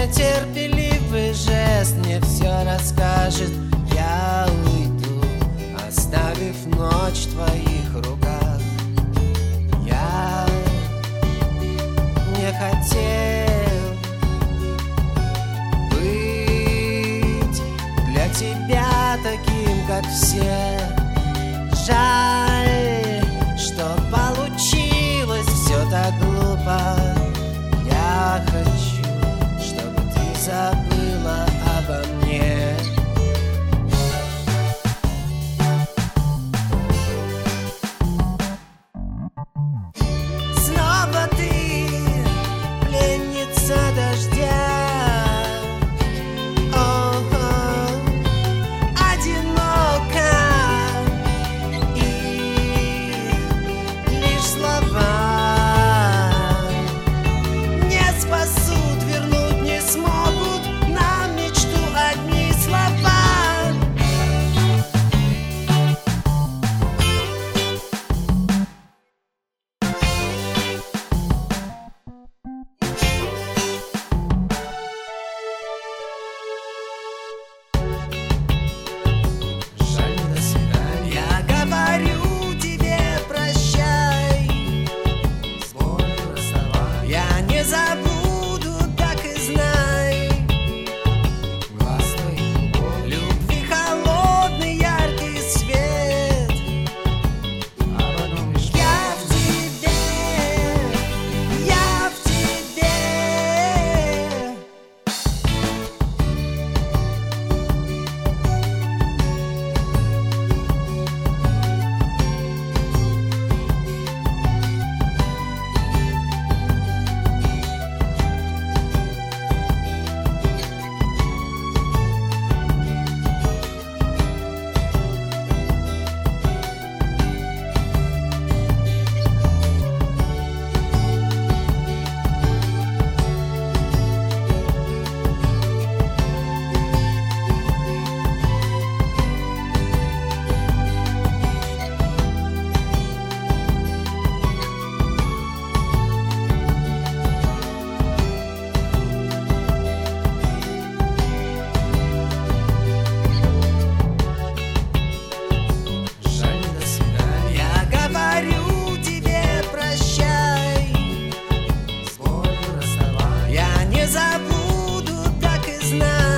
нетерпеливый жест мне все расскажет. Я уйду, оставив ночь в твоих руках. Я не хотел быть для тебя таким, как все. Жаль, что получилось все так глупо. Я хочу, чтобы ты забыла обо мне. Снова ты пленница дождя. Забуду, так и знаю.